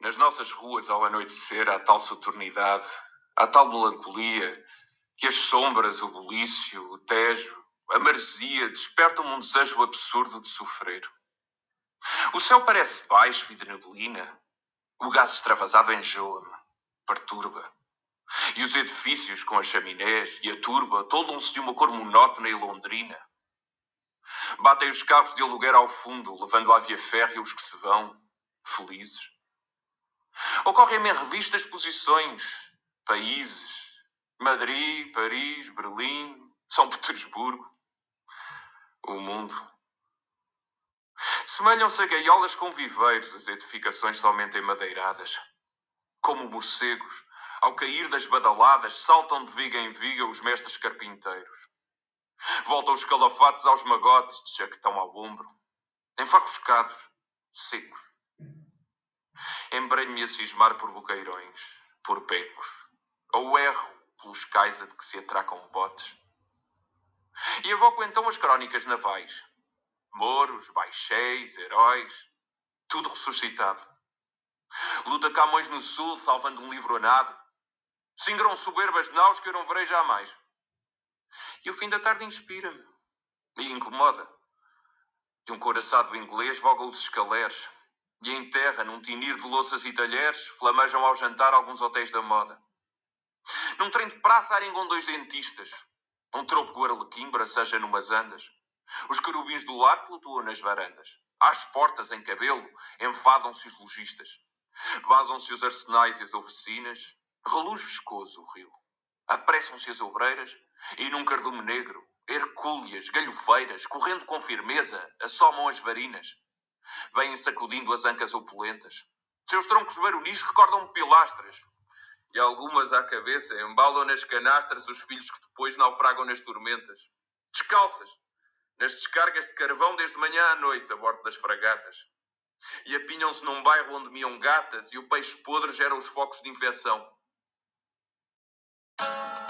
Nas nossas ruas, ao anoitecer, há tal saturnidade, há tal melancolia, que as sombras, o bulício, o tejo, a maresia despertam-me um desejo absurdo de sofrer. O céu parece baixo e de neblina, o gás extravasado enjoa-me, perturba. E os edifícios com as chaminés e a turba toldam-se de uma cor monótona e londrina. Batem os carros de aluguer ao fundo, levando à via férrea os que se vão, felizes. Ocorrem-me em revista exposições, países, Madrid, Paris, Berlim, São Petersburgo, o mundo. Semelham-se a gaiolas com viveiros as edificações somente emadeiradas. Como morcegos, ao cair das badaladas, saltam de viga em viga os mestres carpinteiros. Voltam os calafates aos magotes de jaquetão ao ombro, enfarruscados, secos. Embrenho-me a cismar por boqueirões, por becos, ou erro pelos cais a de que se atracam botes. E evoco então as crónicas navais. Mouros, baixéis, heróis, tudo ressuscitado. Luta Camões no sul, salvando um livro a nado. Singram soberbas naus que eu não verei jamais. E o fim da tarde inspira-me e incomoda. De um couraçado inglês vogam os escaleres e em terra, num tinir de louças e talheres, flamejam ao jantar alguns hotéis da moda. Num trem de praça aringam dois dentistas. Um tropo arlequim braceja numas andas. Os querubins do lar flutuam nas varandas. Às portas, em cabelo, enfadam-se os lojistas. Vazam-se os arsenais e as oficinas. Reluz viscoso o rio. Apressam-se as obreiras e num cardume negro, hercúleas, galhofeiras, correndo com firmeza, assomam as varinas. Vêm sacudindo as ancas opulentas. Seus troncos varonis recordam-me pilastras. E algumas à cabeça embalam nas canastras os filhos que depois naufragam nas tormentas. Descalças, nas descargas de carvão desde manhã à noite, a bordo das fragatas. E apinham-se num bairro onde miam gatas e o peixe podre gera os focos de infecção.